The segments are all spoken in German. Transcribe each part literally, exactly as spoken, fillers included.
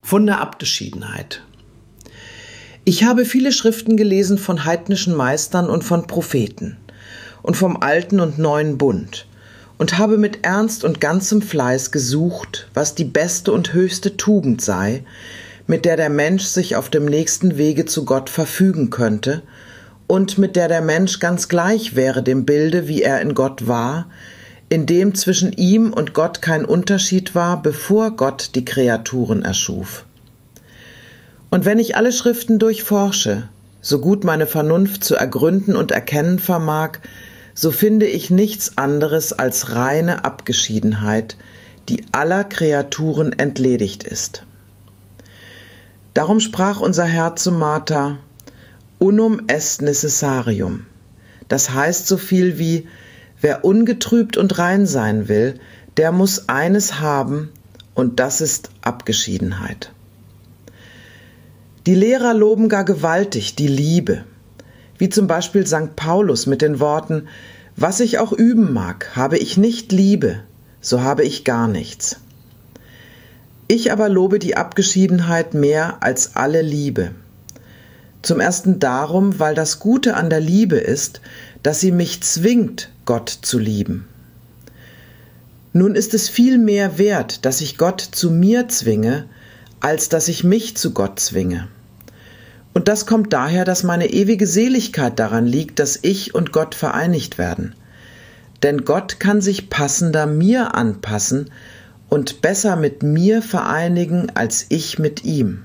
Von der Abgeschiedenheit. Ich habe viele Schriften gelesen von heidnischen Meistern und von Propheten und vom alten und neuen Bund und habe mit Ernst und ganzem Fleiß gesucht, was die beste und höchste Tugend sei, mit der der Mensch sich auf dem nächsten Wege zu Gott verfügen könnte und mit der der Mensch ganz gleich wäre dem Bilde, wie er in Gott war, in dem zwischen ihm und Gott kein Unterschied war, bevor Gott die Kreaturen erschuf. Und wenn ich alle Schriften durchforsche, so gut meine Vernunft zu ergründen und erkennen vermag, so finde ich nichts anderes als reine Abgeschiedenheit, die aller Kreaturen entledigt ist. Darum sprach unser Herr zu Martha: Unum est necessarium. Das heißt so viel wie: Wer ungetrübt und rein sein will, der muss eines haben, und das ist Abgeschiedenheit. Die Lehrer loben gar gewaltig die Liebe, wie zum Beispiel Sankt Paulus mit den Worten: Was ich auch üben mag, habe ich nicht Liebe, so habe ich gar nichts. Ich aber lobe die Abgeschiedenheit mehr als alle Liebe. Zum ersten darum, weil das Gute an der Liebe ist, dass sie mich zwingt, Gott zu lieben. Nun ist es viel mehr wert, dass ich Gott zu mir zwinge, als dass ich mich zu Gott zwinge. Und das kommt daher, dass meine ewige Seligkeit daran liegt, dass ich und Gott vereinigt werden. Denn Gott kann sich passender mir anpassen und besser mit mir vereinigen, als ich mit ihm.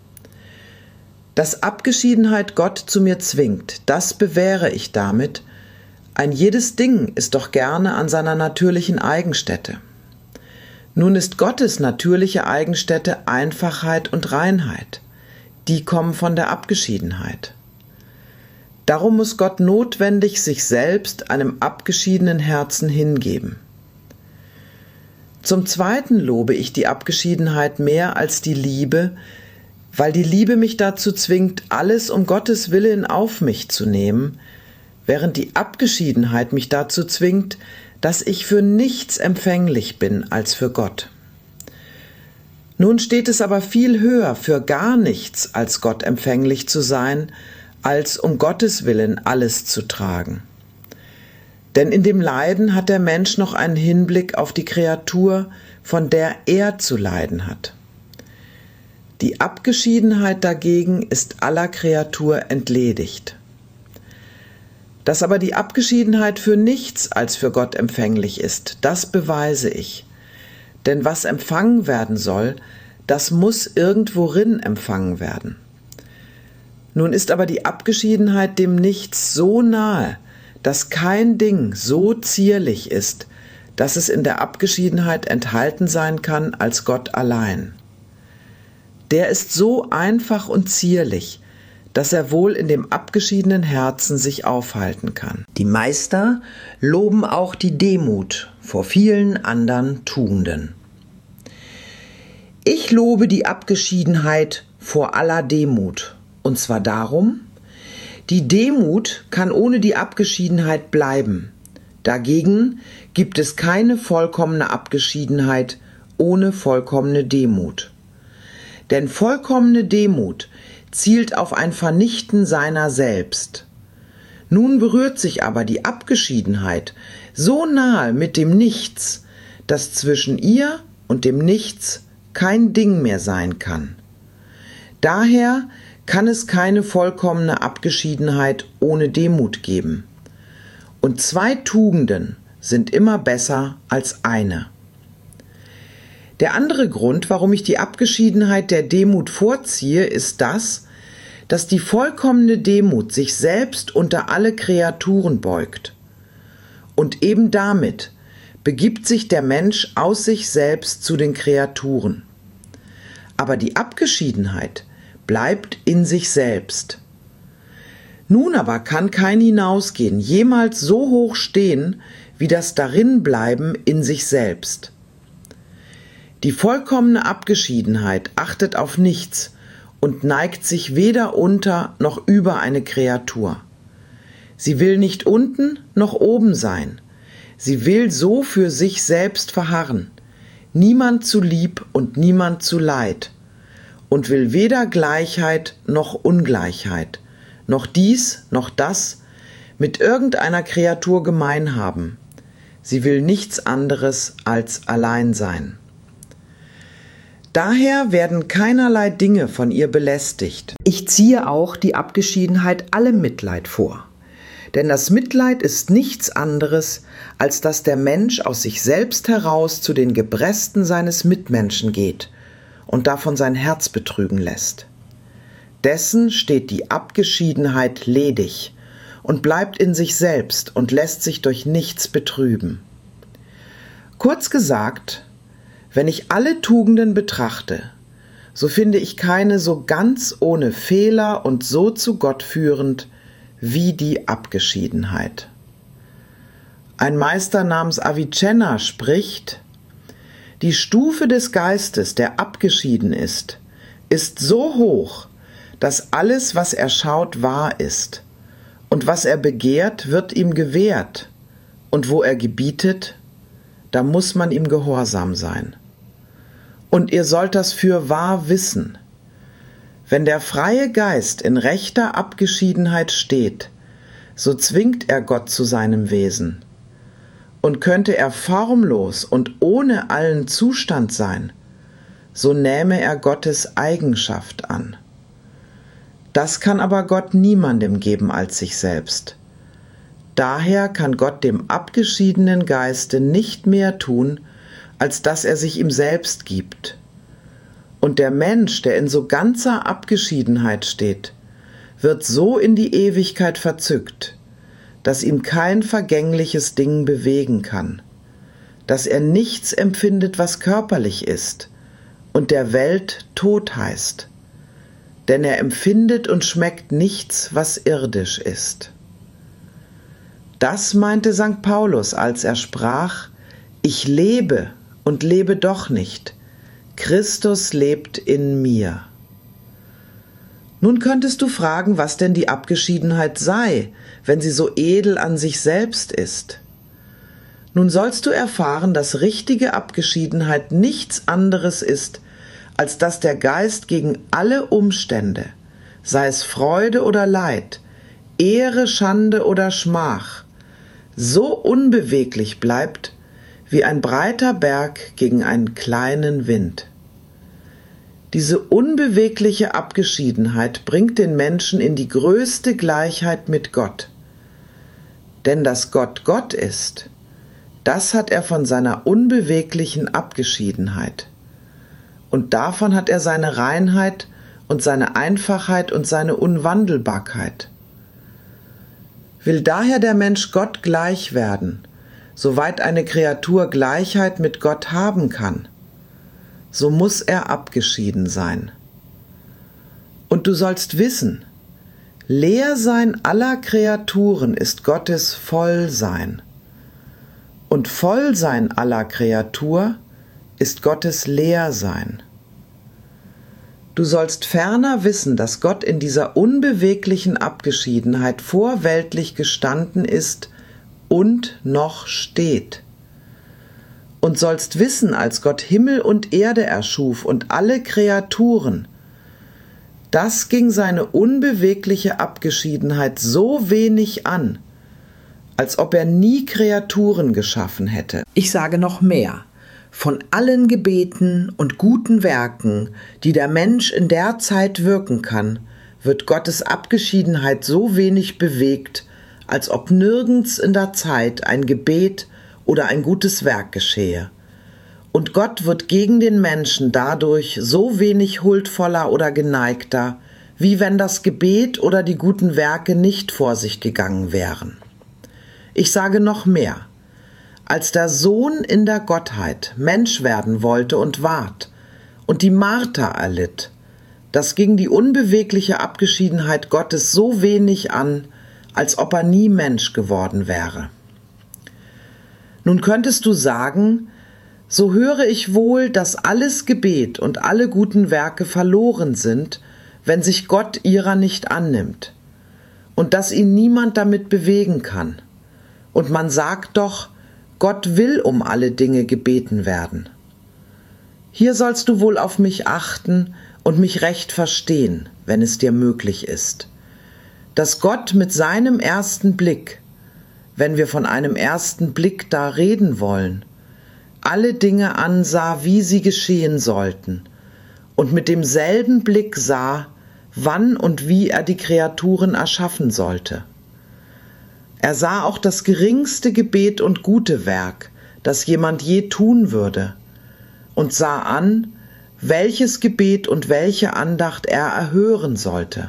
Dass Abgeschiedenheit Gott zu mir zwingt, das bewähre ich damit: Ein jedes Ding ist doch gerne an seiner natürlichen Eigenstätte. Nun ist Gottes natürliche Eigenstätte Einfachheit und Reinheit. Die kommen von der Abgeschiedenheit. Darum muss Gott notwendig sich selbst einem abgeschiedenen Herzen hingeben. Zum Zweiten lobe ich die Abgeschiedenheit mehr als die Liebe, weil die Liebe mich dazu zwingt, alles um Gottes Willen auf mich zu nehmen, während die Abgeschiedenheit mich dazu zwingt, dass ich für nichts empfänglich bin als für Gott. Nun steht es aber viel höher, für gar nichts als Gott empfänglich zu sein, als um Gottes Willen alles zu tragen. Denn in dem Leiden hat der Mensch noch einen Hinblick auf die Kreatur, von der er zu leiden hat. Die Abgeschiedenheit dagegen ist aller Kreatur entledigt. Dass aber die Abgeschiedenheit für nichts als für Gott empfänglich ist, das beweise ich. Denn was empfangen werden soll, das muss irgendworin empfangen werden. Nun ist aber die Abgeschiedenheit dem Nichts so nahe, dass kein Ding so zierlich ist, dass es in der Abgeschiedenheit enthalten sein kann als Gott allein. Der ist so einfach und zierlich, dass er wohl in dem abgeschiedenen Herzen sich aufhalten kann. Die Meister loben auch die Demut vor vielen anderen Tugenden. Ich lobe die Abgeschiedenheit vor aller Demut, und zwar darum: Die Demut kann ohne die Abgeschiedenheit bleiben. Dagegen gibt es keine vollkommene Abgeschiedenheit ohne vollkommene Demut. Denn vollkommene Demut zielt auf ein Vernichten seiner selbst. Nun berührt sich aber die Abgeschiedenheit so nahe mit dem Nichts, dass zwischen ihr und dem Nichts kein Ding mehr sein kann. Daher kann es keine vollkommene Abgeschiedenheit ohne Demut geben. Und zwei Tugenden sind immer besser als eine. Der andere Grund, warum ich die Abgeschiedenheit der Demut vorziehe, ist das, dass die vollkommene Demut sich selbst unter alle Kreaturen beugt. Und eben damit begibt sich der Mensch aus sich selbst zu den Kreaturen. Aber die Abgeschiedenheit bleibt in sich selbst. Nun aber kann kein Hinausgehen jemals so hoch stehen, wie das Darinbleiben in sich selbst. Die vollkommene Abgeschiedenheit achtet auf nichts und neigt sich weder unter noch über eine Kreatur. Sie will nicht unten noch oben sein. Sie will so für sich selbst verharren, niemand zu lieb und niemand zu leid. und will weder Gleichheit noch Ungleichheit, noch dies noch das mit irgendeiner Kreatur gemein haben. Sie will nichts anderes als allein sein. Daher werden keinerlei Dinge von ihr belästigt. Ich ziehe auch die Abgeschiedenheit allem Mitleid vor. Denn das Mitleid ist nichts anderes, als dass der Mensch aus sich selbst heraus zu den Gebresten seines Mitmenschen geht und davon sein Herz betrügen lässt. Dessen steht die Abgeschiedenheit ledig und bleibt in sich selbst und lässt sich durch nichts betrüben. Kurz gesagt, wenn ich alle Tugenden betrachte, so finde ich keine so ganz ohne Fehler und so zu Gott führend wie die Abgeschiedenheit. Ein Meister namens Avicenna spricht: Die Stufe des Geistes, der abgeschieden ist, ist so hoch, dass alles, was er schaut, wahr ist, und was er begehrt, wird ihm gewährt, und wo er gebietet, da muss man ihm gehorsam sein. Und ihr sollt das für wahr wissen. Wenn der freie Geist in rechter Abgeschiedenheit steht, so zwingt er Gott zu seinem Wesen. Und könnte er formlos und ohne allen Zustand sein, so nähme er Gottes Eigenschaft an. Das kann aber Gott niemandem geben als sich selbst. Daher kann Gott dem abgeschiedenen Geiste nicht mehr tun, als dass er sich ihm selbst gibt. Und der Mensch, der in so ganzer Abgeschiedenheit steht, wird so in die Ewigkeit verzückt, dass ihn kein vergängliches Ding bewegen kann, dass er nichts empfindet, was körperlich ist und der Welt Tod heißt, denn er empfindet und schmeckt nichts, was irdisch ist. Das meinte Sankt Paulus, als er sprach: Ich lebe und lebe doch nicht. Christus lebt in mir. Nun könntest du fragen, was denn die Abgeschiedenheit sei, wenn sie so edel an sich selbst ist. Nun sollst du erfahren, dass richtige Abgeschiedenheit nichts anderes ist, als dass der Geist gegen alle Umstände, sei es Freude oder Leid, Ehre, Schande oder Schmach, so unbeweglich bleibt, wie ein breiter Berg gegen einen kleinen Wind. Diese unbewegliche Abgeschiedenheit bringt den Menschen in die größte Gleichheit mit Gott. Denn dass Gott Gott ist, das hat er von seiner unbeweglichen Abgeschiedenheit. Und davon hat er seine Reinheit und seine Einfachheit und seine Unwandelbarkeit. Will daher der Mensch Gott gleich werden, soweit eine Kreatur Gleichheit mit Gott haben kann, so muss er abgeschieden sein. Und du sollst wissen, Leersein aller Kreaturen ist Gottes Vollsein, und Vollsein aller Kreatur ist Gottes Leersein. Du sollst ferner wissen, dass Gott in dieser unbeweglichen Abgeschiedenheit vorweltlich gestanden ist und noch steht. Und sollst wissen, als Gott Himmel und Erde erschuf und alle Kreaturen, das ging seine unbewegliche Abgeschiedenheit so wenig an, als ob er nie Kreaturen geschaffen hätte. Ich sage noch mehr. Von allen Gebeten und guten Werken, die der Mensch in der Zeit wirken kann, wird Gottes Abgeschiedenheit so wenig bewegt, als ob nirgends in der Zeit ein Gebet oder ein gutes Werk geschehe. Und Gott wird gegen den Menschen dadurch so wenig huldvoller oder geneigter, wie wenn das Gebet oder die guten Werke nicht vor sich gegangen wären. Ich sage noch mehr. Als der Sohn in der Gottheit Mensch werden wollte und ward und die Marter erlitt, das ging die unbewegliche Abgeschiedenheit Gottes so wenig an, als ob er nie Mensch geworden wäre. Nun könntest du sagen, so höre ich wohl, dass alles Gebet und alle guten Werke verloren sind, wenn sich Gott ihrer nicht annimmt, und dass ihn niemand damit bewegen kann. Und man sagt doch, Gott will um alle Dinge gebeten werden. Hier sollst du wohl auf mich achten und mich recht verstehen, wenn es dir möglich ist, dass Gott mit seinem ersten Blick, wenn wir von einem ersten Blick da reden wollen, alle Dinge ansah, wie sie geschehen sollten, und mit demselben Blick sah, wann und wie er die Kreaturen erschaffen sollte. Er sah auch das geringste Gebet und gute Werk, das jemand je tun würde, und sah an, welches Gebet und welche Andacht er erhören sollte.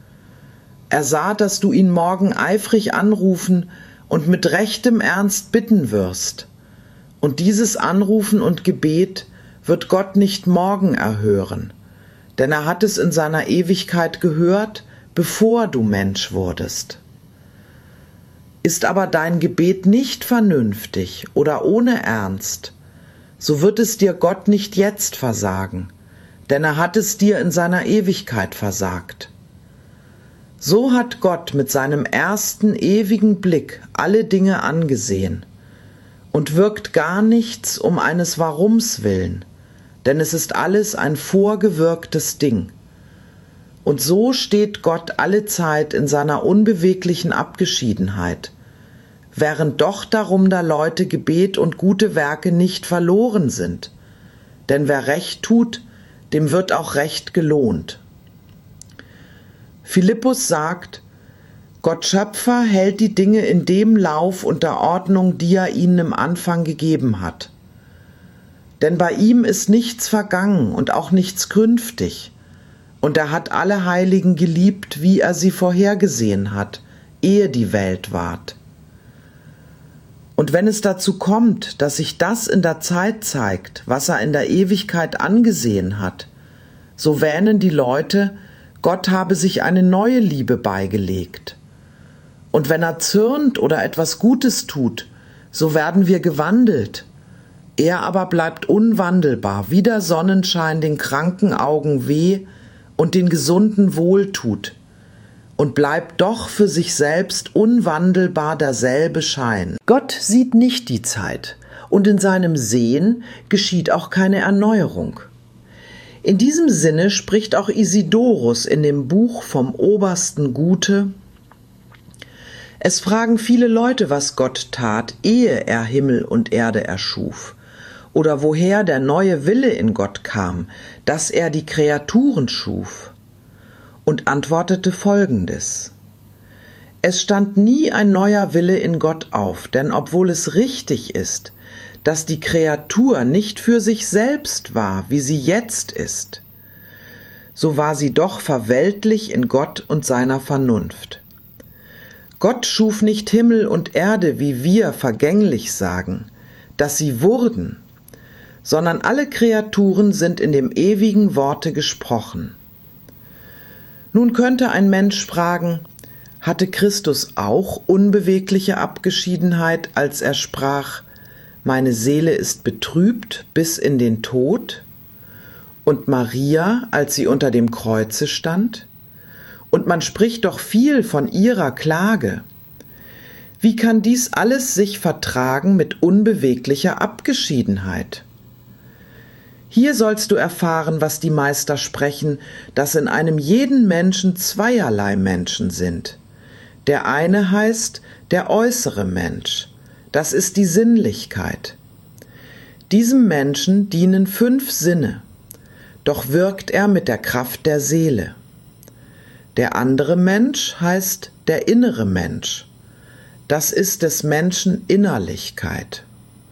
Er sah, dass du ihn morgen eifrig anrufen und mit rechtem Ernst bitten wirst, und dieses Anrufen und Gebet wird Gott nicht morgen erhören, denn er hat es in seiner Ewigkeit gehört, bevor du Mensch wurdest. Ist aber dein Gebet nicht vernünftig oder ohne Ernst, so wird es dir Gott nicht jetzt versagen, denn er hat es dir in seiner Ewigkeit versagt. So hat Gott mit seinem ersten ewigen Blick alle Dinge angesehen und wirkt gar nichts um eines Warums willen, denn es ist alles ein vorgewirktes Ding. Und so steht Gott allezeit in seiner unbeweglichen Abgeschiedenheit, während doch darum der Leute Gebet und gute Werke nicht verloren sind, denn wer Recht tut, dem wird auch Recht gelohnt. Philippus sagt, Gott Schöpfer hält die Dinge in dem Lauf und der Ordnung, die er ihnen im Anfang gegeben hat. Denn bei ihm ist nichts vergangen und auch nichts künftig, und er hat alle Heiligen geliebt, wie er sie vorhergesehen hat, ehe die Welt ward. Und wenn es dazu kommt, dass sich das in der Zeit zeigt, was er in der Ewigkeit angesehen hat, so wähnen die Leute, Gott habe sich eine neue Liebe beigelegt. Und wenn er zürnt oder etwas Gutes tut, so werden wir gewandelt. Er aber bleibt unwandelbar, wie der Sonnenschein den kranken Augen weh und den Gesunden wohltut, und bleibt doch für sich selbst unwandelbar derselbe Schein. Gott sieht nicht die Zeit, und in seinem Sehen geschieht auch keine Erneuerung. In diesem Sinne spricht auch Isidorus in dem Buch vom obersten Gute: Es fragen viele Leute, was Gott tat, ehe er Himmel und Erde erschuf, oder woher der neue Wille in Gott kam, dass er die Kreaturen schuf, und antwortete Folgendes: Es stand nie ein neuer Wille in Gott auf, denn obwohl es richtig ist, dass die Kreatur nicht für sich selbst war, wie sie jetzt ist, so war sie doch verweltlich in Gott und seiner Vernunft. Gott schuf nicht Himmel und Erde, wie wir vergänglich sagen, dass sie wurden, sondern alle Kreaturen sind in dem ewigen Worte gesprochen. Nun könnte ein Mensch fragen, hatte Christus auch unbewegliche Abgeschiedenheit, als er sprach, meine Seele ist betrübt bis in den Tod? Und Maria, als sie unter dem Kreuze stand? Und man spricht doch viel von ihrer Klage. Wie kann dies alles sich vertragen mit unbeweglicher Abgeschiedenheit? Hier sollst du erfahren, was die Meister sprechen, dass in einem jeden Menschen zweierlei Menschen sind. Der eine heißt der äußere Mensch, das ist die Sinnlichkeit. Diesem Menschen dienen fünf Sinne, doch wirkt er mit der Kraft der Seele. Der andere Mensch heißt der innere Mensch, das ist des Menschen Innerlichkeit.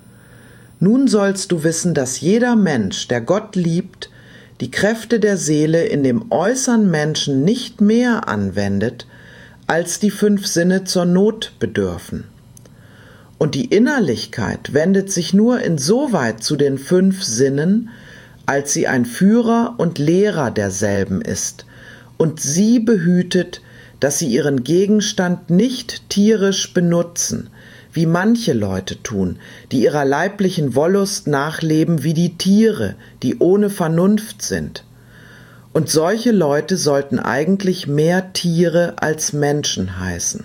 Nun sollst du wissen, dass jeder Mensch, der Gott liebt, die Kräfte der Seele in dem äußeren Menschen nicht mehr anwendet, als die fünf Sinne zur Not bedürfen. Und die Innerlichkeit wendet sich nur insoweit zu den fünf Sinnen, als sie ein Führer und Lehrer derselben ist und sie behütet, dass sie ihren Gegenstand nicht tierisch benutzen, wie manche Leute tun, die ihrer leiblichen Wollust nachleben wie die Tiere, die ohne Vernunft sind. Und solche Leute sollten eigentlich mehr Tiere als Menschen heißen.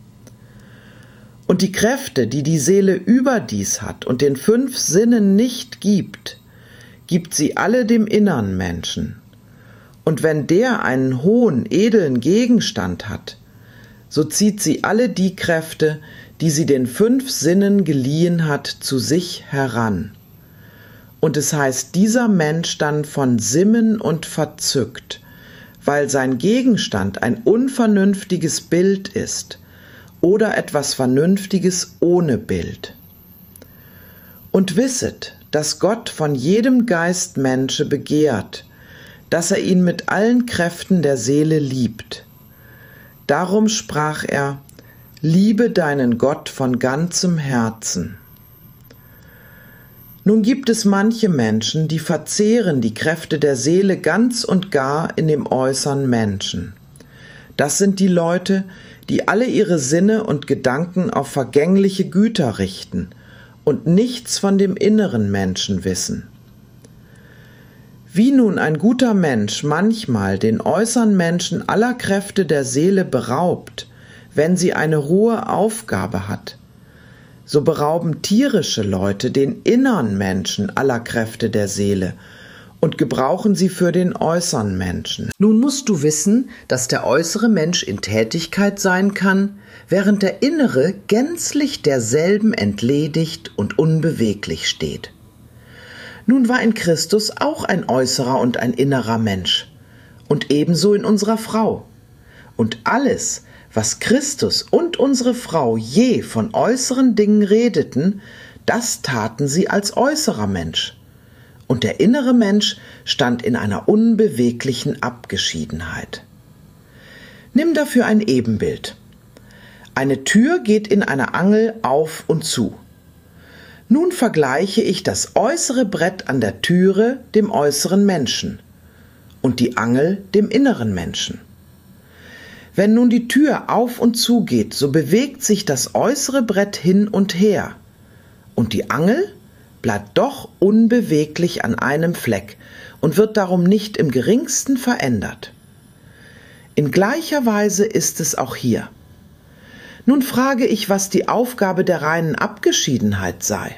Und die Kräfte, die die Seele überdies hat und den fünf Sinnen nicht gibt, gibt sie alle dem innern Menschen. Und wenn der einen hohen, edlen Gegenstand hat, so zieht sie alle die Kräfte, die sie den fünf Sinnen geliehen hat, zu sich heran. Und es heißt dieser Mensch dann von Sinnen und verzückt, weil sein Gegenstand ein unvernünftiges Bild ist oder etwas Vernünftiges ohne Bild. Und wisset, dass Gott von jedem Geistmensche begehrt, dass er ihn mit allen Kräften der Seele liebt. Darum sprach er: Liebe deinen Gott von ganzem Herzen. Nun gibt es manche Menschen, die verzehren die Kräfte der Seele ganz und gar in dem äußeren Menschen. Das sind die Leute, die alle ihre Sinne und Gedanken auf vergängliche Güter richten und nichts von dem inneren Menschen wissen. Wie nun ein guter Mensch manchmal den äußeren Menschen aller Kräfte der Seele beraubt, wenn sie eine hohe Aufgabe hat, so berauben tierische Leute den inneren Menschen aller Kräfte der Seele und gebrauchen sie für den äußeren Menschen. Nun musst du wissen, dass der äußere Mensch in Tätigkeit sein kann, während der innere gänzlich derselben entledigt und unbeweglich steht. Nun war in Christus auch ein äußerer und ein innerer Mensch, und ebenso in unserer Frau. Und alles, was Christus und unsere Frau je von äußeren Dingen redeten, das taten sie als äußerer Mensch. Und der innere Mensch stand in einer unbeweglichen Abgeschiedenheit. Nimm dafür ein Ebenbild. Eine Tür geht in einer Angel auf und zu. Nun vergleiche ich das äußere Brett an der Türe dem äußeren Menschen und die Angel dem inneren Menschen. Wenn nun die Tür auf und zu geht, so bewegt sich das äußere Brett hin und her, und die Angel bleibt doch unbeweglich an einem Fleck und wird darum nicht im geringsten verändert. In gleicher Weise ist es auch hier. Nun frage ich, was die Aufgabe der reinen Abgeschiedenheit sei.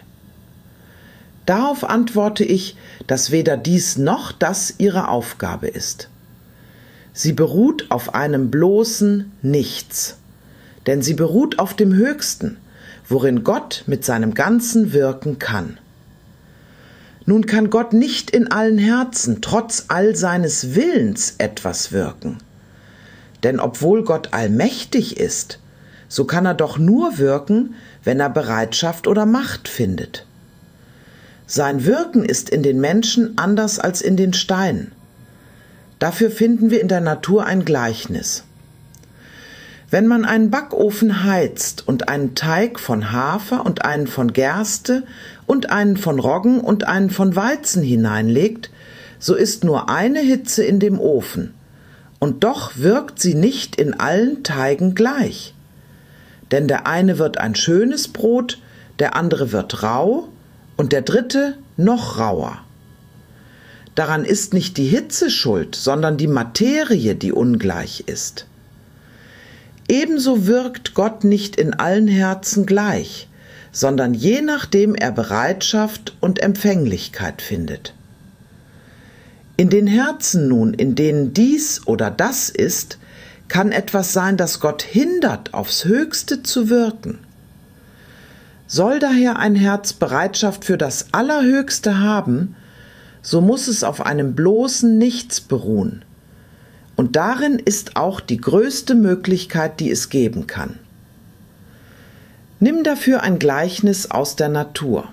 Darauf antworte ich, dass weder dies noch das ihre Aufgabe ist. Sie beruht auf einem bloßen Nichts, denn sie beruht auf dem Höchsten, worin Gott mit seinem ganzen Wirken kann. Nun kann Gott nicht in allen Herzen, trotz all seines Willens, etwas wirken. Denn obwohl Gott allmächtig ist, so kann er doch nur wirken, wenn er Bereitschaft oder Macht findet. Sein Wirken ist in den Menschen anders als in den Steinen. Dafür finden wir in der Natur ein Gleichnis. Wenn man einen Backofen heizt und einen Teig von Hafer und einen von Gerste und einen von Roggen und einen von Weizen hineinlegt, so ist nur eine Hitze in dem Ofen, und doch wirkt sie nicht in allen Teigen gleich. Denn der eine wird ein schönes Brot, der andere wird rau und der dritte noch rauer. Daran ist nicht die Hitze schuld, sondern die Materie, die ungleich ist. Ebenso wirkt Gott nicht in allen Herzen gleich, sondern je nachdem er Bereitschaft und Empfänglichkeit findet. In den Herzen nun, in denen dies oder das ist, kann etwas sein, das Gott hindert, aufs Höchste zu wirken. Soll daher ein Herz Bereitschaft für das Allerhöchste haben, so muss es auf einem bloßen Nichts beruhen. Und darin ist auch die größte Möglichkeit, die es geben kann. Nimm dafür ein Gleichnis aus der Natur.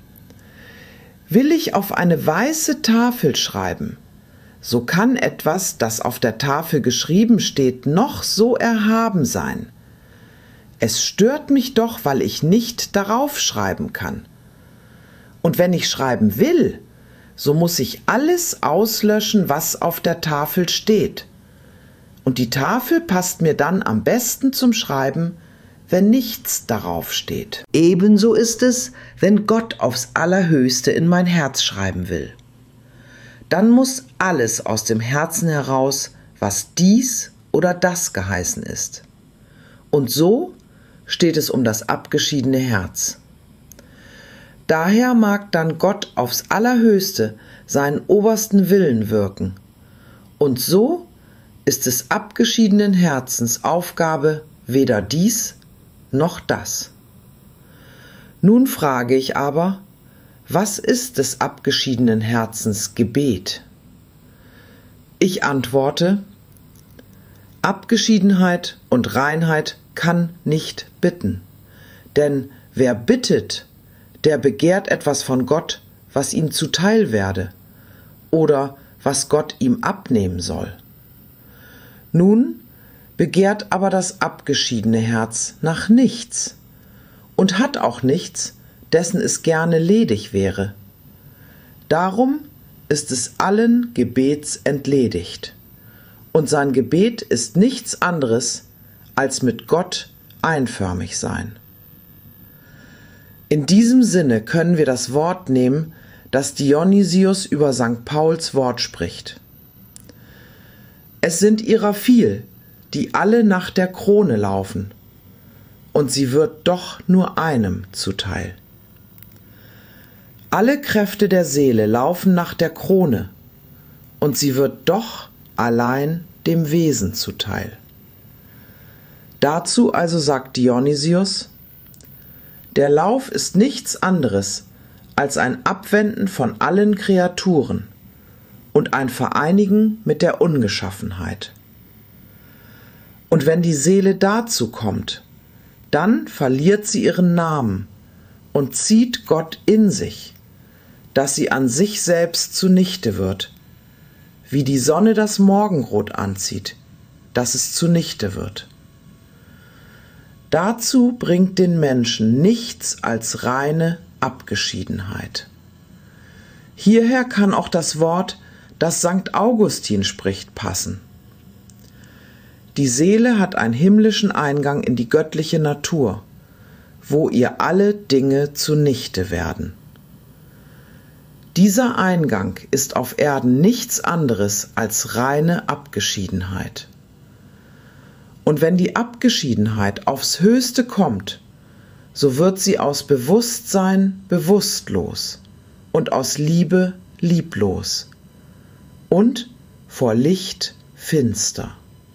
Will ich auf eine weiße Tafel schreiben, so kann etwas, das auf der Tafel geschrieben steht, noch so erhaben sein. Es stört mich doch, weil ich nicht darauf schreiben kann. Und wenn ich schreiben will, so muss ich alles auslöschen, was auf der Tafel steht. Und die Tafel passt mir dann am besten zum Schreiben, wenn nichts darauf steht. Ebenso ist es, wenn Gott aufs Allerhöchste in mein Herz schreiben will. Dann muss alles aus dem Herzen heraus, was dies oder das geheißen ist. Und so steht es um das abgeschiedene Herz. Daher mag dann Gott aufs Allerhöchste seinen obersten Willen wirken, Und so ist des abgeschiedenen Herzens Aufgabe weder dies noch das. Nun frage ich aber, was ist des abgeschiedenen Herzens Gebet? Ich antworte, Abgeschiedenheit und Reinheit kann nicht bitten, denn wer bittet, der begehrt etwas von Gott, was ihm zuteil werde oder was Gott ihm abnehmen soll. Nun begehrt aber das abgeschiedene Herz nach nichts und hat auch nichts, dessen es gerne ledig wäre. Darum ist es allen Gebets entledigt, und sein Gebet ist nichts anderes, als mit Gott einförmig sein. In diesem Sinne können wir das Wort nehmen, das Dionysius über Sankt Pauls Wort spricht. Es sind ihrer viel, die alle nach der Krone laufen, und sie wird doch nur einem zuteil. Alle Kräfte der Seele laufen nach der Krone, und sie wird doch allein dem Wesen zuteil. Dazu also sagt Dionysius, der Lauf ist nichts anderes als ein Abwenden von allen Kreaturen und ein Vereinigen mit der Ungeschaffenheit. Und wenn die Seele dazu kommt, dann verliert sie ihren Namen und zieht Gott in sich, dass sie an sich selbst zunichte wird, wie die Sonne das Morgenrot anzieht, dass es zunichte wird. Dazu bringt den Menschen nichts als reine Abgeschiedenheit. Hierher kann auch das Wort, das Sankt Augustin spricht, passen. Die Seele hat einen himmlischen Eingang in die göttliche Natur, wo ihr alle Dinge zunichte werden. Dieser Eingang ist auf Erden nichts anderes als reine Abgeschiedenheit. Und wenn die Abgeschiedenheit aufs Höchste kommt, so wird sie aus Bewusstsein bewusstlos und aus Liebe lieblos und vor Licht finster.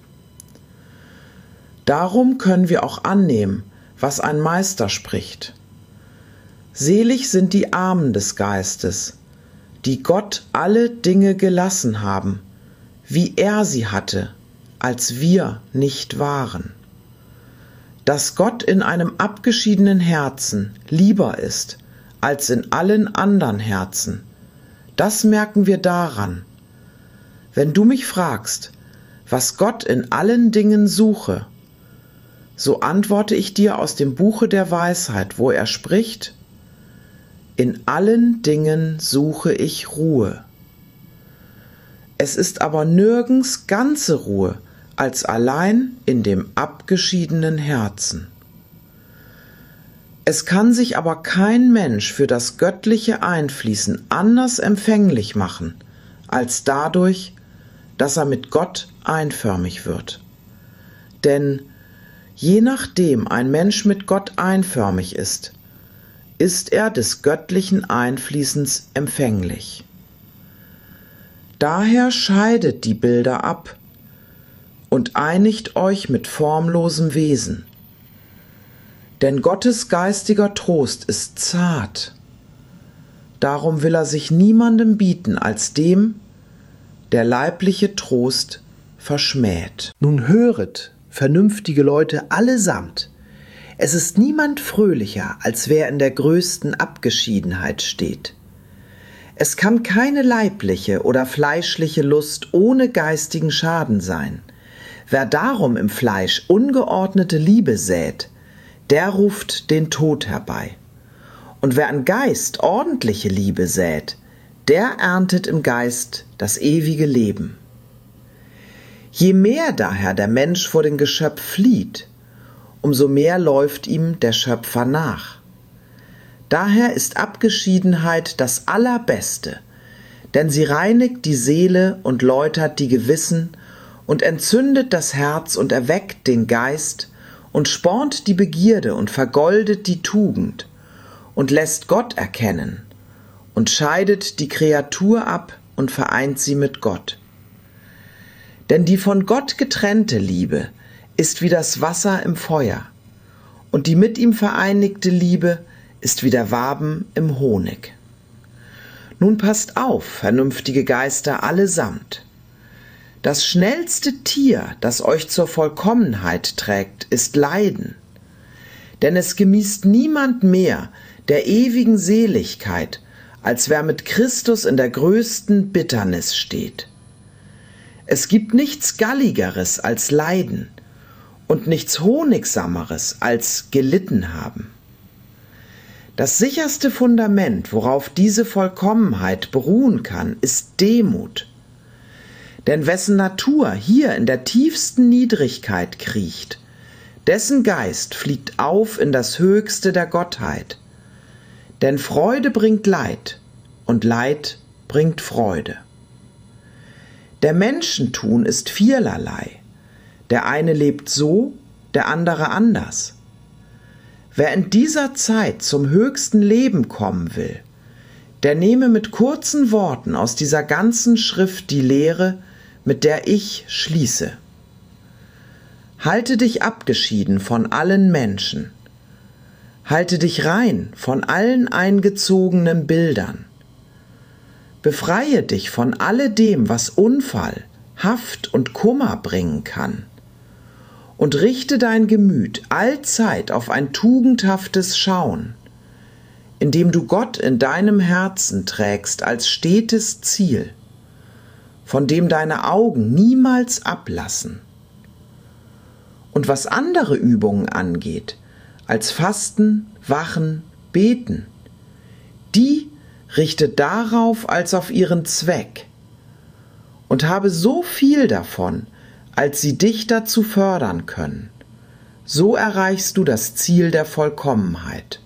Darum können wir auch annehmen, was ein Meister spricht. Selig sind die Armen des Geistes, die Gott alle Dinge gelassen haben, wie er sie hatte, als wir nicht waren. Dass Gott in einem abgeschiedenen Herzen lieber ist als in allen anderen Herzen, das merken wir daran. Wenn du mich fragst, was Gott in allen Dingen suche, so antworte ich dir aus dem Buche der Weisheit, wo er spricht, in allen Dingen suche ich Ruhe. Es ist aber nirgends ganze Ruhe, als allein in dem abgeschiedenen Herzen. Es kann sich aber kein Mensch für das göttliche Einfließen anders empfänglich machen, als dadurch, dass er mit Gott einförmig wird. Denn je nachdem ein Mensch mit Gott einförmig ist, ist er des göttlichen Einfließens empfänglich. Daher scheidet die Bilder ab und einigt euch mit formlosem Wesen. Denn Gottes geistiger Trost ist zart. Darum will er sich niemandem bieten als dem, der leibliche Trost verschmäht. Nun höret, vernünftige Leute allesamt, es ist niemand fröhlicher, als wer in der größten Abgeschiedenheit steht. Es kann keine leibliche oder fleischliche Lust ohne geistigen Schaden sein. Wer darum im Fleisch ungeordnete Liebe sät, der ruft den Tod herbei. Und wer an Geist ordentliche Liebe sät, der erntet im Geist das ewige Leben. Je mehr daher der Mensch vor dem Geschöpf flieht, umso mehr läuft ihm der Schöpfer nach. Daher ist Abgeschiedenheit das Allerbeste, denn sie reinigt die Seele und läutert die Gewissen und entzündet das Herz und erweckt den Geist und spornt die Begierde und vergoldet die Tugend und lässt Gott erkennen und scheidet die Kreatur ab und vereint sie mit Gott. Denn die von Gott getrennte Liebe ist wie das Wasser im Feuer, und die mit ihm vereinigte Liebe ist wie der Waben im Honig. Nun passt auf, vernünftige Geister allesamt. Das schnellste Tier, das euch zur Vollkommenheit trägt, ist Leiden. Denn es genießt niemand mehr der ewigen Seligkeit, als wer mit Christus in der größten Bitternis steht. Es gibt nichts Galligeres als Leiden und nichts Honigsameres als gelitten haben. Das sicherste Fundament, worauf diese Vollkommenheit beruhen kann, ist Demut. Denn wessen Natur hier in der tiefsten Niedrigkeit kriecht, dessen Geist fliegt auf in das Höchste der Gottheit. Denn Freude bringt Leid und Leid bringt Freude. Der Menschentun ist vielerlei. Der eine lebt so, der andere anders. Wer in dieser Zeit zum höchsten Leben kommen will, der nehme mit kurzen Worten aus dieser ganzen Schrift die Lehre, mit der ich schließe. Halte dich abgeschieden von allen Menschen. Halte dich rein von allen eingezogenen Bildern. Befreie dich von alledem, was Unfall, Haft und Kummer bringen kann. Und richte dein Gemüt allzeit auf ein tugendhaftes Schauen, indem du Gott in deinem Herzen trägst als stetes Ziel, von dem deine Augen niemals ablassen. Und was andere Übungen angeht, als Fasten, Wachen, Beten, die richte darauf als auf ihren Zweck und habe so viel davon, als sie dich dazu fördern können. So erreichst du das Ziel der Vollkommenheit.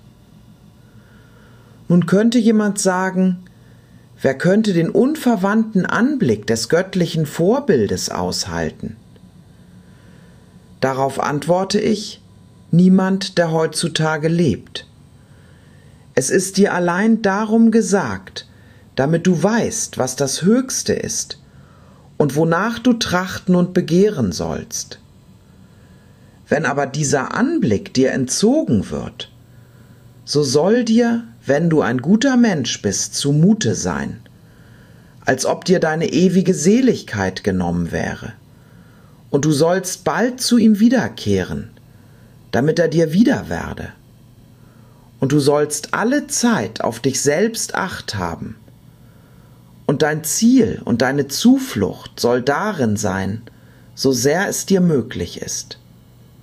Nun könnte jemand sagen, wer könnte den unverwandten Anblick des göttlichen Vorbildes aushalten? Darauf antworte ich, niemand, der heutzutage lebt. Es ist dir allein darum gesagt, damit du weißt, was das Höchste ist und wonach du trachten und begehren sollst. Wenn aber dieser Anblick dir entzogen wird, so soll dir, wenn du ein guter Mensch bist, zumute sein, als ob dir deine ewige Seligkeit genommen wäre, und du sollst bald zu ihm wiederkehren, damit er dir wider werde. Und du sollst alle Zeit auf dich selbst Acht haben, und dein Ziel und deine Zuflucht soll darin sein, so sehr es dir möglich ist.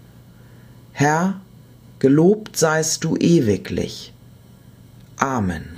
Herr, gelobt seist du ewiglich. Amen.